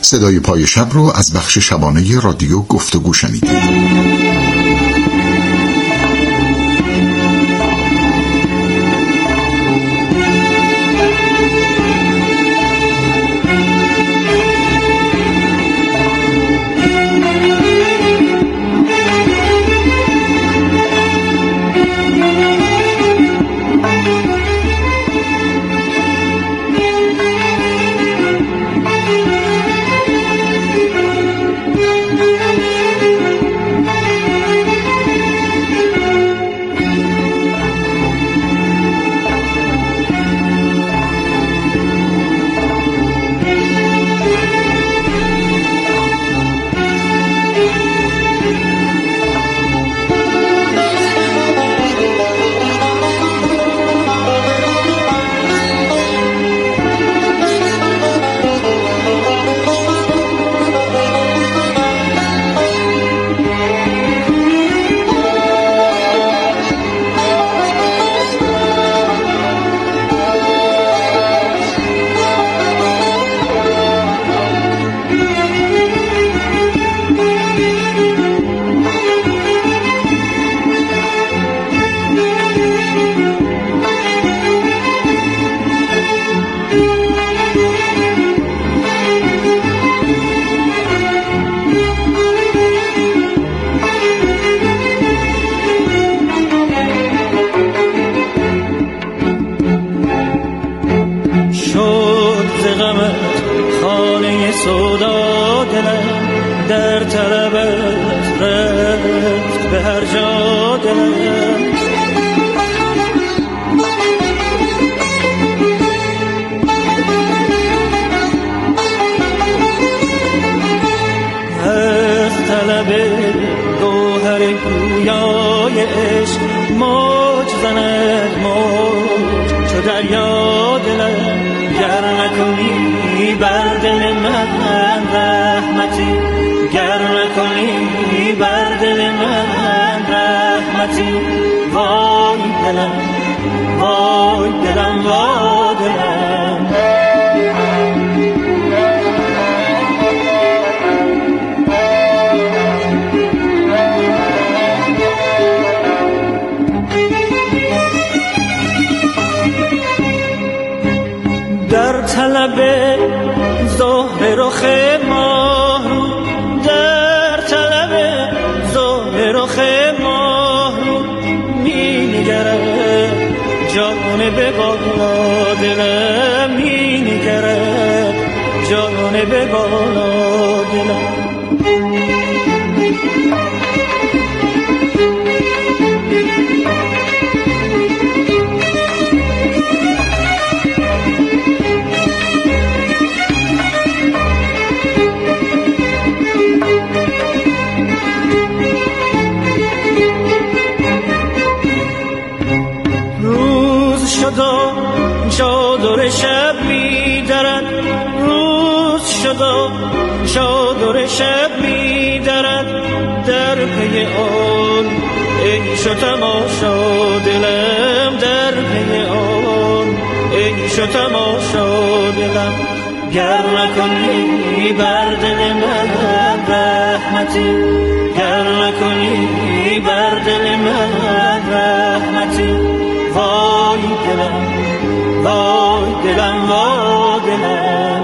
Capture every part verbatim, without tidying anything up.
صدای پای شب رو از بخش شبانه رادیو گفتگو شنیدید. در طلب زهر رخ ماه رو، در طلب زهر رخ ماه رو می نگرد جانب بالا، دلم می نگرد جانب بالا دلم. چادر شب می درد، روز شد و چادر شب می درد، در پی آن عیش و تماشا دلم، در پی آن عیش و تماشا دلم. گر نکنی بر دل من رحمتی، گر نکنی بر دل من رحمتی، وای دلم وای دلم وای دلم.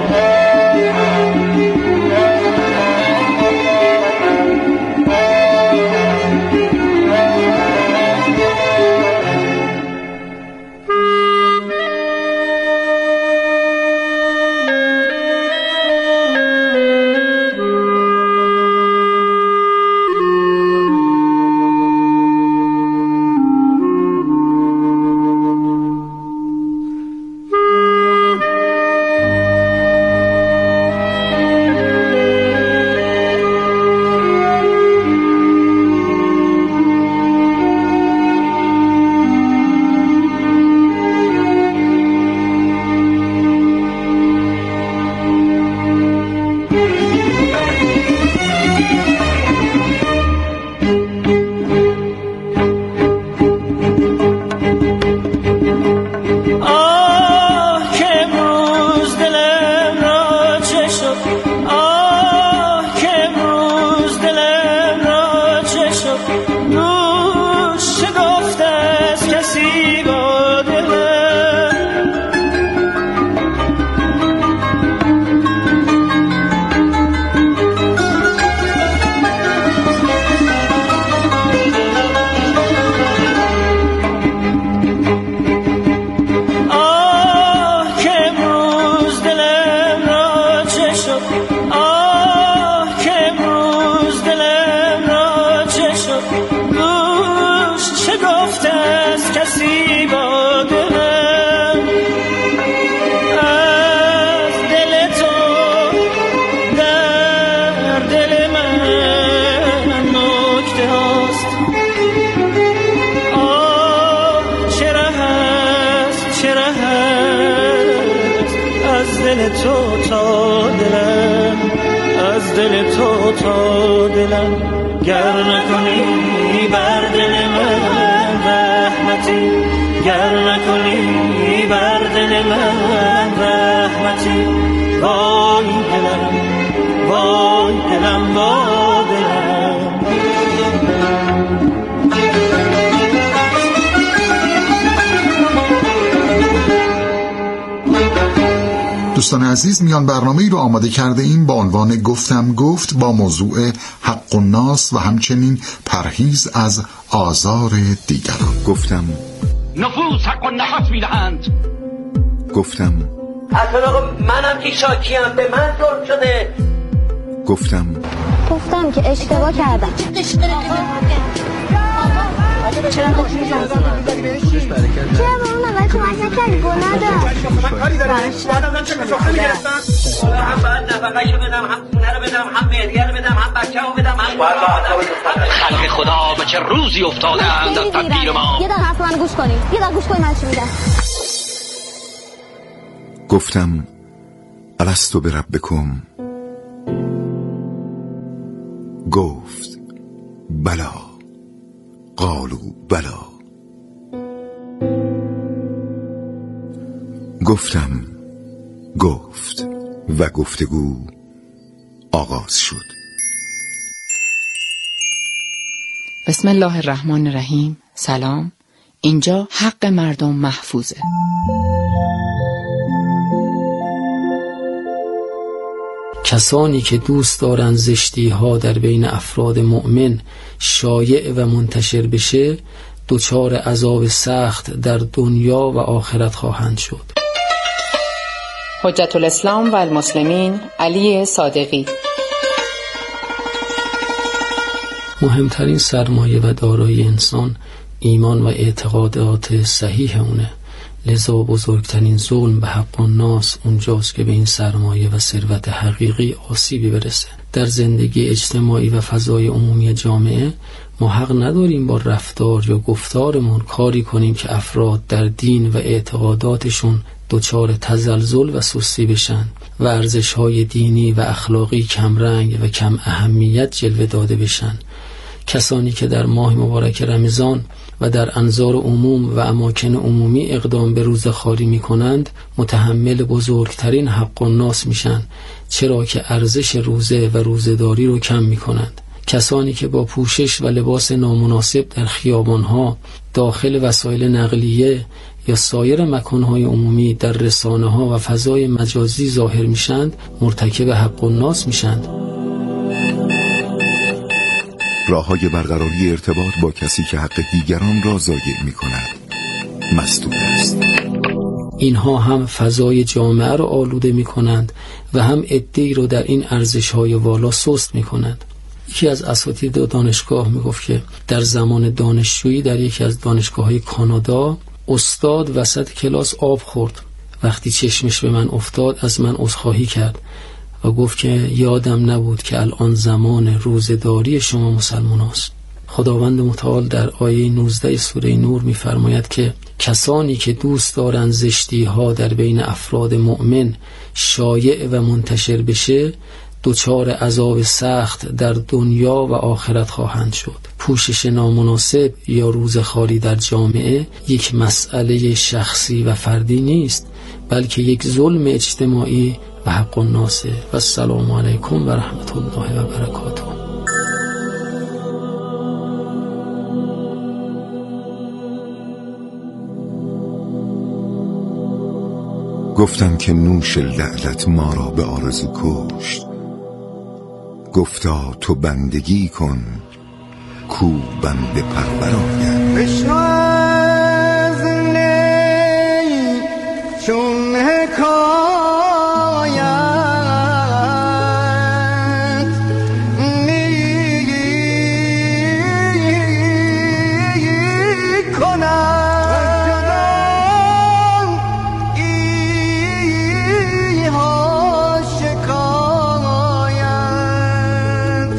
دل تو تا دلم، از دل تو تا دلم، گر نکنی بر دل من رحمتی، گر نکنی بر دل من رحمتی. وای دلم، وای دلم، وای دلم. دوستان عزیز، میان برنامه‌ای رو آماده کرده ایم با عنوان گفتم گفت با موضوع حق الناس و همچنین پرهیز از آزار دیگران. گفتم نفوس حق النفس میدهند. گفتم اصلا آقا منم که شاکیم، به من ظلم شده. گفتم گفتم که اشتباه کردم. چرا با اون اول کمک نکردی؟ گل ندار. من کاری دارم. بعدم چه کسا خیلی گرفتن؟ هم باید نفقهشو بدم، هم خونه رو بدم، هم مهریه رو بدم، هم بچه رو بدم، هم خلق خدا به چه روزی افتاده اند از تدبیر ما. یه دقیقه حرف من گوش کنیم، یه دقیقه گوش کنیم من چی میگم. گفتم الستو بربکم، گفت بلا، قالوا بلا. گفتم گفت و گفتگو آغاز شد. بسم الله الرحمن الرحیم. سلام. اینجا حق مردم محفوظه. کسانی که دوست دارند زشتی ها در بین افراد مؤمن شایع و منتشر بشه دچار عذاب سخت در دنیا و آخرت خواهند شد. حجت الاسلام و المسلمین علی صادقی. مهمترین سرمایه و دارایی انسان ایمان و اعتقادات صحیح اونه، لذا بزرگترین ظلم به حق الناس اونجاست که به این سرمایه و ثروت حقیقی آسیبی برسه. در زندگی اجتماعی و فضای عمومی جامعه ما حق نداریم با رفتار یا گفتارمون کاری کنیم که افراد در دین و اعتقاداتشون دچار تزلزل و سستی بشن و ارزش‌های دینی و اخلاقی کمرنگ و کم اهمیت جلوه داده بشن. کسانی که در ماه مبارک رمضان و در انظار عموم و اماکن عمومی اقدام به روزه‌خواری می‌کنند متحمل بزرگترین حق الناس میشن، چرا که ارزش روزه و روزه‌داری رو کم می‌کنند. کسانی که با پوشش و لباس نامناسب در خیابان‌ها، داخل وسایل نقلیه یا سایر مکان‌های عمومی در رسانه‌ها و فضای مجازی ظاهر میشند مرتکب حق الناس میشند. راه‌های برقراری ارتباط با کسی که حق دیگران را ضایع می‌کند مسدود است. اینها هم فضای جامعه را آلوده می‌کنند و هم عده‌ای را در این ارزش‌های والا سست می‌کنند. یکی از اساتید دانشگاه میگفت که در زمان دانشجویی در یکی از دانشگاه‌های کانادا استاد وسط کلاس آب خورد. وقتی چشمش به من افتاد از من عذرخواهی کرد و گفت که یادم نبود که الان زمان روزه‌داری شما مسلمان است. خداوند متعال در آیه نوزده سوره نور می‌فرماید که کسانی که دوست دارند زشتی ها در بین افراد مؤمن شایع و منتشر بشه دچار عذاب سخت در دنیا و آخرت خواهند شد. پوشش نامناسب یا روزخواری در جامعه یک مسئله شخصی و فردی نیست، بلکه یک ظلم اجتماعی و حق الناس. و السلام علیکم و رحمت الله و برکاته. گفتم که نوش لعلت ما را به آرزو کشت، گفتا تو بندگی کن کو بنده پرور آید. بشنو از نی چون حکایت می کنم ایها شکایت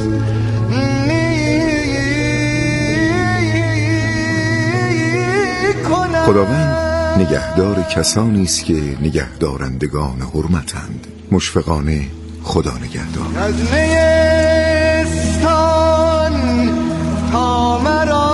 خداوند نگهدار کسانی است که نگهدارندگان حرمتند. مشفقانه خدا نگهدار. از نیستان تا مرا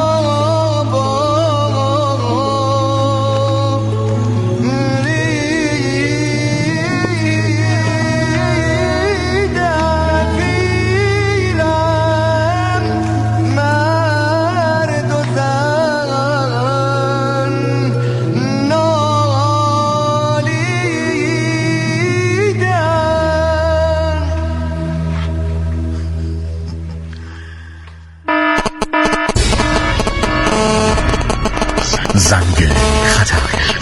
زنگ خطر.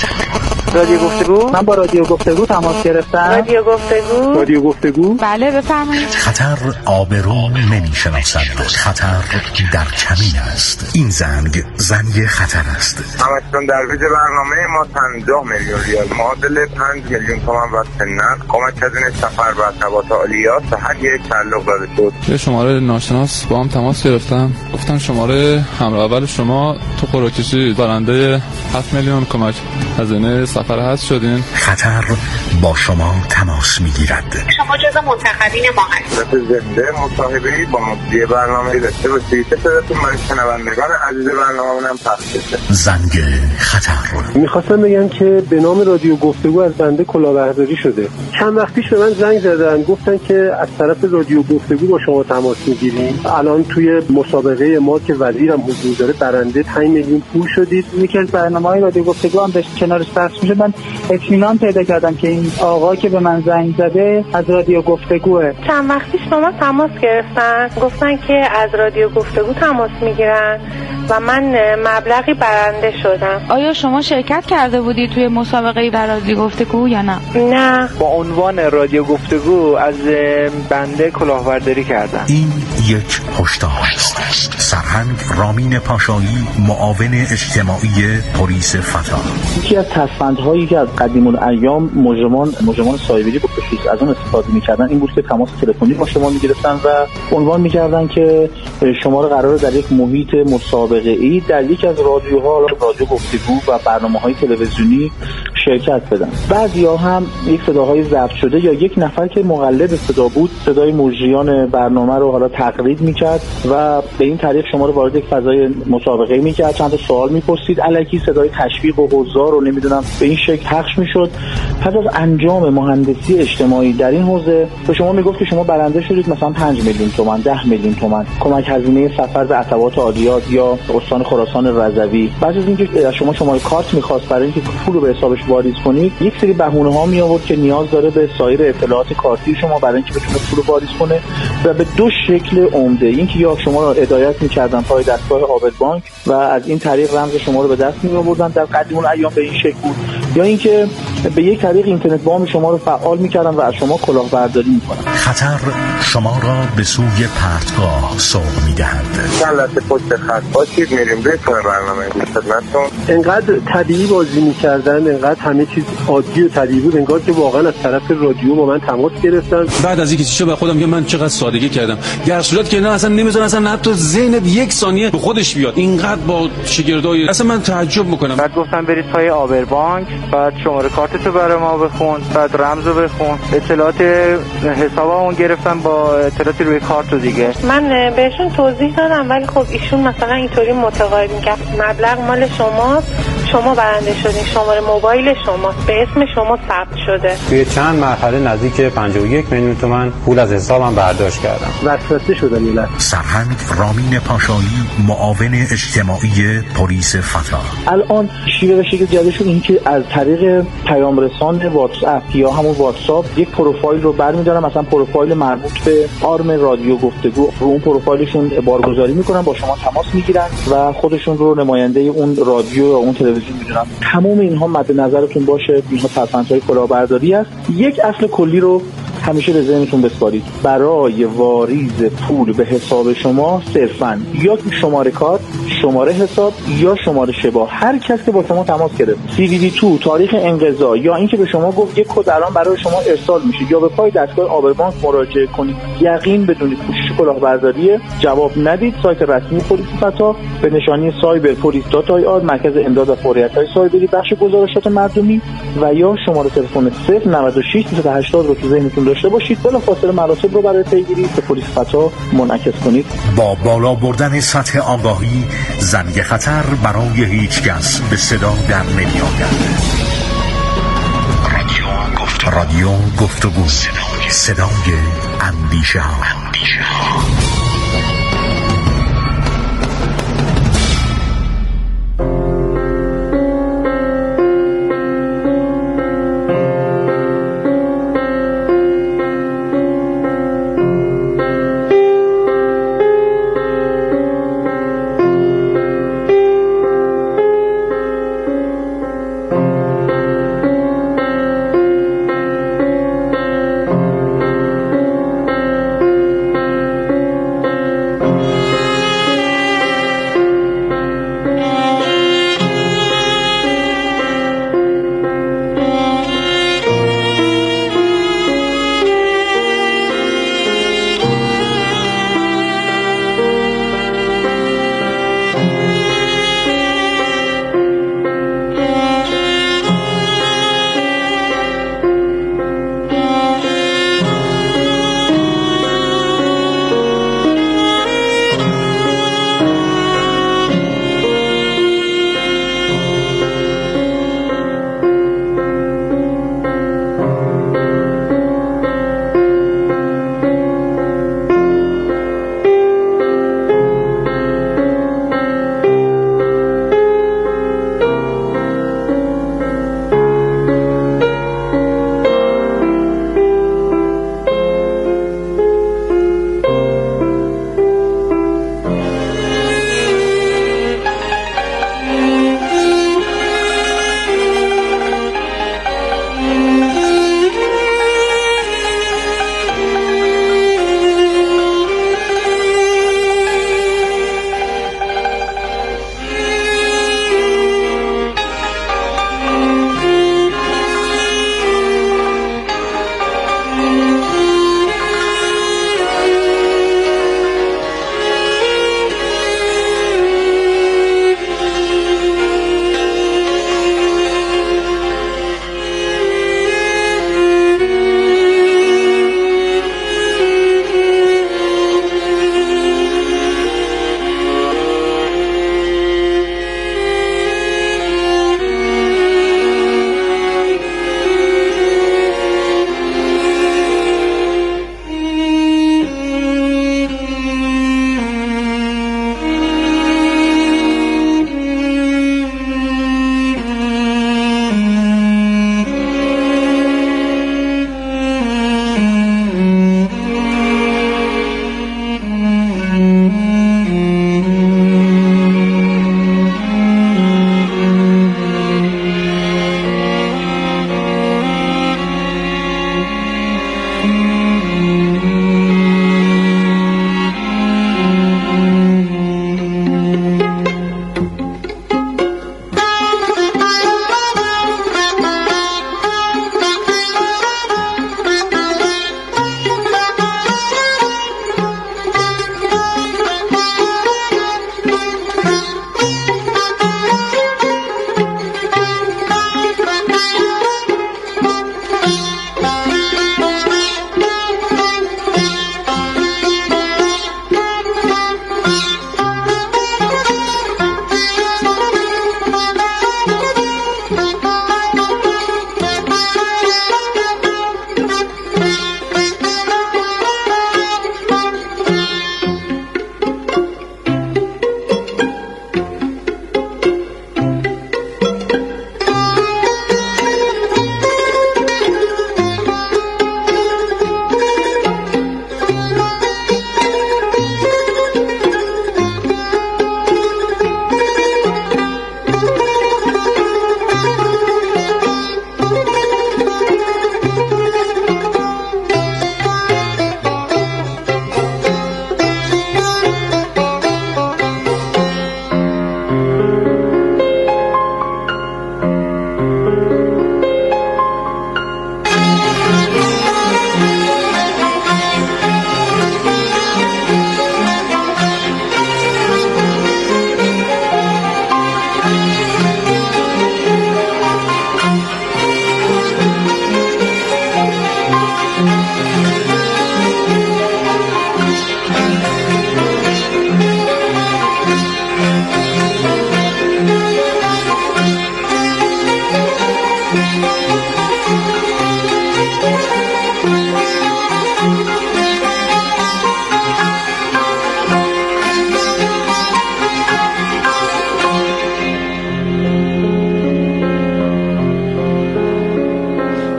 رادیو گفتگو. من با رادیو گفتگو تماس گرفتم. رادیو گفتگو. رادیو گفتگو. بله بفرمایید. خطر آبرو نمیشناسد. خطر در کمین است. این زنگ زنگ خطر است. همچنان در ویژه برنامه ما پنجاه میلیون ریال معادل پنج میلیون تومان و سنت کمک هزینه سفر و ارتباط عالیات به هر یک تعلق داده شد. یه شماره ناشناس با هم تماس گرفتم، گفتن شماره همراه اول شما تو قرعه کشی برنده هفت میلیون کمک هزینه سفر هست شدین. خطر با شما تماس میگیرد. شما جزو منتخبین ما هستید. زنده مصاحبه‌ای با مدیر برنامه داشته باشید که صداتون برای شنوندگان عزیز برنامه‌مون هم پخش بشه. زنگ خطر. میخواستم بگم که به نام رادیو گفتگو از بنده کلاهبرداری شده. چند وقت پیش به من زنگ زدن گفتن که از طرف رادیو گفتگو با شما تماس میگیریم. الان توی مسابقه ما که وزیرم حضور داره برنده پنج میلیون پول شدید. یکی از برنامه‌های رادیو گفتگو هم داشت کنارش پخش میشه. من اطمینان پیدا کردم که این آقا که به من زنگ زده از رادیو گفتگوه. چند وقت پیش با ما تماس گرفتن، گفتن که از رادیو گفتگو تماس میگیرن و من مبلغی برنده شدم. آیا شما شرکت کرده بودی توی مسابقه در رادیو گفتگو یا نه؟ نه. با عنوان رادیو گفتگو از بنده کلاهبرداری کردم. این یک هشدار است. سرهنگ رامین پاشایی، معاون اجتماعی پلیس فتا. یکی از تصفندهایی که از قدیم الایام مجرمان مجرمان سایبری با خصوص از اون استفاده می‌کردن این بود که تماس تلفنی با شما می‌گرفتن و عنوان می‌کردن که شما رو قراره در یک محیط مسابقه‌ای در یک از رادیوها، رادیو گفتگو و برنامه‌های تلویزیونی شرکت بدن. بعضیا هم یک صداهای ضبط شده یا یک نفر که مقلد صدا بود صدای مجریان برنامه رو حالا تقلید می‌کرد و به این طریق شما رو وارد یک فضای مسابقه می‌کرد، چند تا سوال می‌پرسید، الکی صدای تشویق و حضار رو نمی‌دونم به این شکل پخش می‌شد. پس از انجام مهندسی اجتماعی در این حوزه به شما میگفت که شما برنده شدید مثلا پنج میلیون تومان، ده میلیون تومان کمک هزینه سفر به عتبات عالیات یا استان خراسان رضوی. بعد از اینکه از شما شماره کارت می‌خواست برای اینکه پول رو به حسابش واریز کنید، یک سری بهونه‌ها می آورد که نیاز داره به سایر اطلاعات کارتی شما برای اینکه بتونه پول رو واریز کنه و به دو شکل عمده. اینکه یا شما رو هدایت می‌کردن پای دستگاه آبد بانک و از این طریق رمز شما رو به دست می‌آوردن، در قدیم الایام به این شکل بود، یا اینکه به یک طریق اینترنت بام شما رو فعال می‌کردن و از شما کلاهبرداری می‌کنن. خطر شما را به سوی پرتگاه سوق می‌دهد. چند پشت خط باشید میریم به برنامه خدمتتون. انقدر طبیعی بازی می‌کردن، انقدر همه چیز عادی و طبیعی بود، انگار که واقعا از طرف رادیو با من تماس گرفتن. بعد از اینکه چی شد به خودم میگم من چقدر سادگی کردم، در صورت که نه اصلا نمیذارن اصلا حتی ذهنت یک ثانیه به خودش بیاد. اینقدر با شگردای اصلا من تعجب میکنم. بعد گفتم برید پای آبر بانک، بعد شماره کارتتو برای ما بخون، بعد رمزو بخون، اطلاعات حسابمون گرفتن با اطلاعاتی روی کارت دیگه. من بهشون توضیح دادم ولی خب ایشون مثلا اینطوری متقاعد می‌کرد مبلغ مال شماست، شما برنده شدین، شماره موبایل شماست، به اسم شما ثبت شده. توی چند مرحله نزدیک پنجاه و یک میلیون تومان پول از حسابم برداشت کردم. وسوسه شدن میلاد. سرهنگ رامین پاشایی، معاون اجتماعی پلیس فتا. الان شیوه و شکل جدیدشون این که از طریق پیام رسان واتساپ یا همون واتساپ یک پروفایل رو برمی‌دارن، مثلا پروفایل مربوط به آرم رادیو گفتگو، رو اون پروفایلشون بارگذاری میکنن، با شما تماس میگیرن و خودشون رو نماینده اون رادیو یا اون تلویزیون میدونن. تمام اینها مد نظرتون باشه، اینها ترفندهای کلاهبرداری است. یک اصل کلی رو همیشه به ذهنتون بسپارید برای واریز پول به حساب شما صرفاً یا شماره کارت، شماره حساب یا شماره شبا، هر کس که با شما تماس گرفت سی وی دی دو تاریخ انقضا یا اینکه به شما گفت یک کد الان برای شما ارسال میشه یا به پای دستگاه آبربانک مراجعه کنید، یقین بدونید پوشش کلاهبرداری، جواب ندید. سایت رسمی پلیس فتا به نشانی سایبر پلیس دات آی آر مرکز امداد و فوریت‌های سایبری بخش گزارشات مردمی و یا شماره تلفن صفر نود و شش دویست و هشتاد رو تو ذهنتون داشته باشید. بلافاصله مراتب رو برای پیگیری به پلیس فتا منعکس کنید. با بالا بردن سطح آگاهی زنگ خطر برای هیچ کس به صدا در نمی‌آید. رادیو گفت رادیو گفتگو صدای, صدای اندیشه ها. اندیشه ها.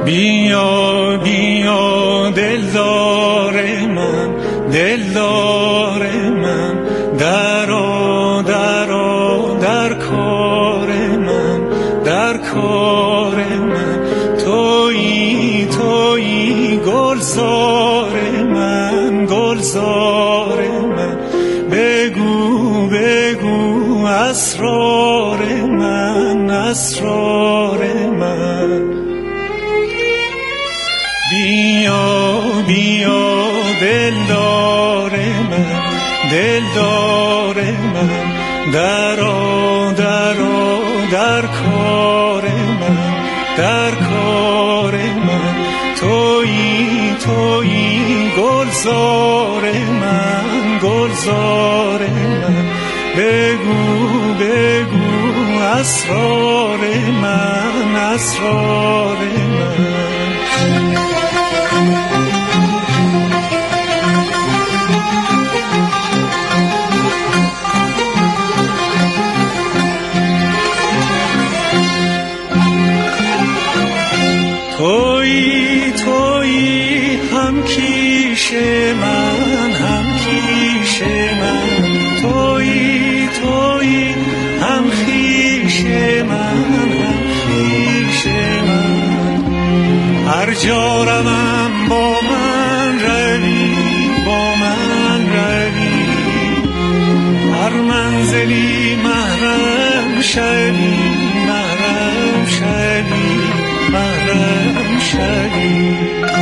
بیا بیا دلدار من، دلدار من، درآ درآ در کار من، در کار من. تویی تویی گلزار من، گلزار من. بگو بگو اسرار من، اسرار من. بیا بیا دلدار من، دلدار من، درآ درآ در کار من، در کار من. تویی تویی گلزار من، گلزار من. بگو بگو اسرار من، اسرار من. تویی تویی هم کیش من، هم کیش من. تویی تویی هم خویش من، هم خویش من. هر جا روم با من روی، با من روی. هر منزلی محرم شوی، محرم شوی، محرم شوی.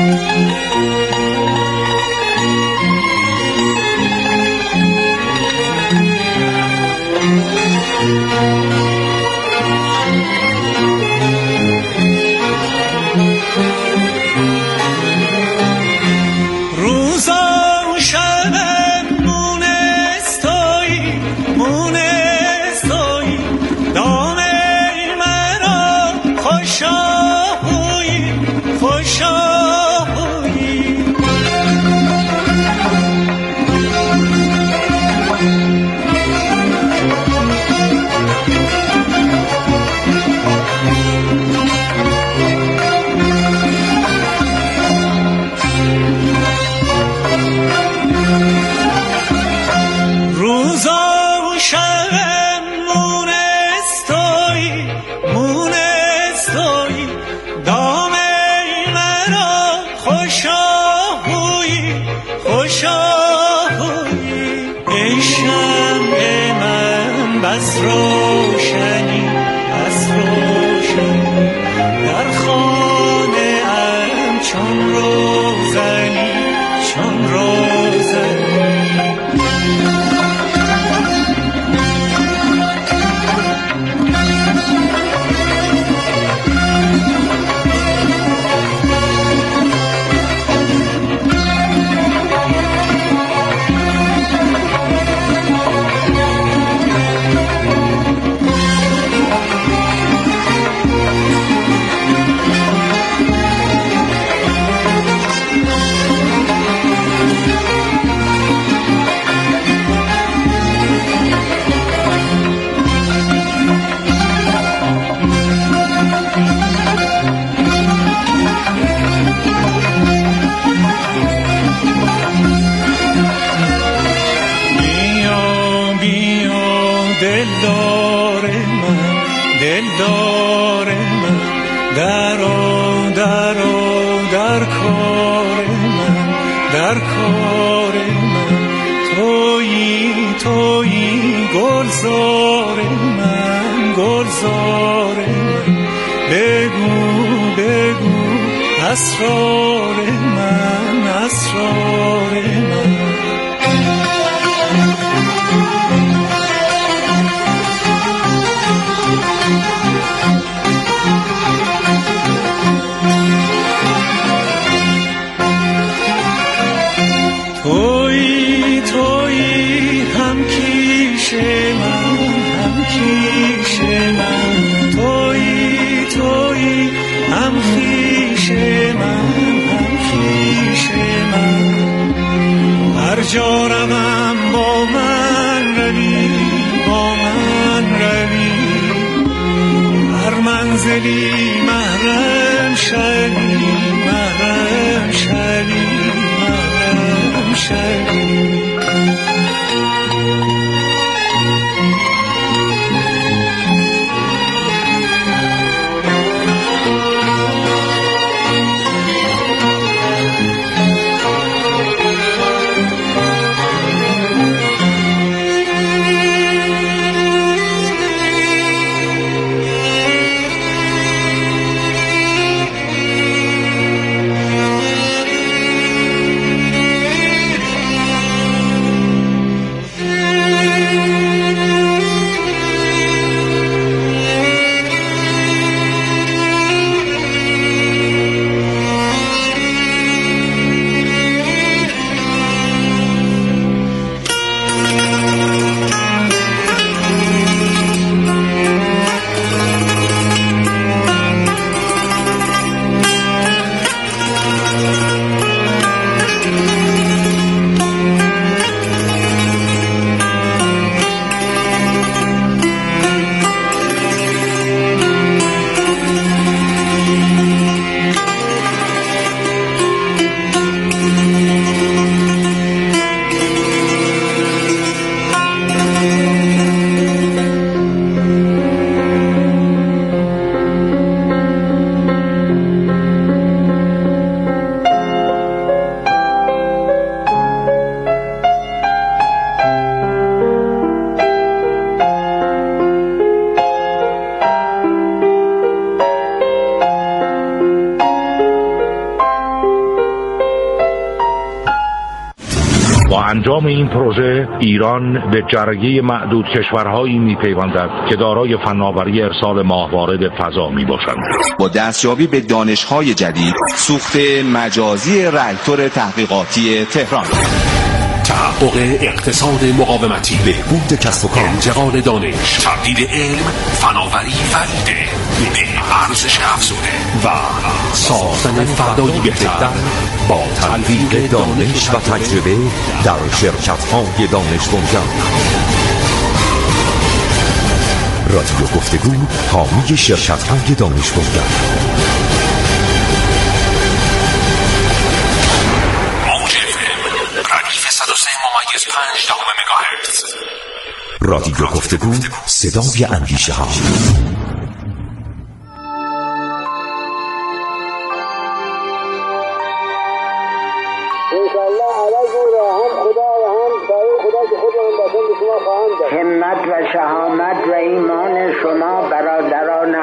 بس روشنی، بس روشنی در خانه ام چون روزنی، چون روزنی. دلدار من، دلدار من، درآ درآ در کار من، در کار من. تویی تویی گلزار من، گلزار من. بگو بگو اسرار من، اسرار من. تویی تویی هم کیش من، هم کیش من. تویی تویی هم خویش من، هم خویش من. هر جا روم با من روی، با من روی. هر منزلی محرم شری محرم شری محرم شری انجام این پروژه ایران به جرگه معدود کشورهایی میپیوندد که دارای فناوری ارسال ماهواره به فضا میباشند. با دستیابی به دانش‌های جدید، سوخت مجازی راکتور تحقیقاتی تهران، تحقق اقتصاد مقاومتی، بهبود کسب و کار، انتقال دانش، تبدیل علم، فناوری فریده به ارزش افزوده و ساختن فردایی بهتر با تلفیق دانش و تجربه در شرکت‌های دانش بنیان. رادیو گفتگو حامی شرکت‌های دانش بنیان. رادیو گفتگو صدای اندیشه ها.